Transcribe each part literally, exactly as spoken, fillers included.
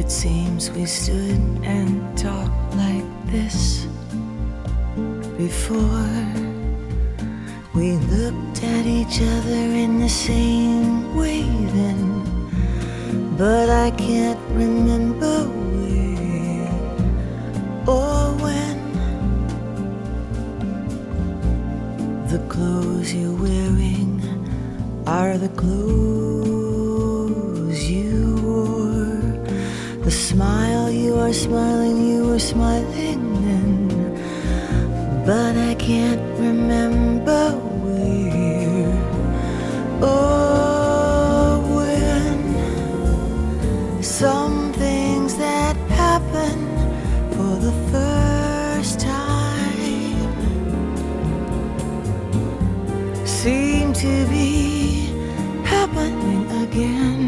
It seems we stood and talked like this before. We looked at each other in the same way then, but I can't remember where or when. The clothes you're wearing are the clothes you wore. The smile you are smiling, you were smiling then, but I can't remember where or when. Some things that happen for the first time seem to be happening again.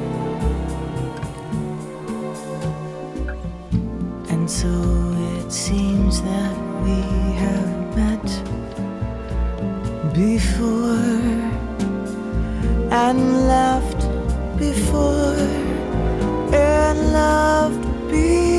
And so it seems that we have met before and laughed before and loved before.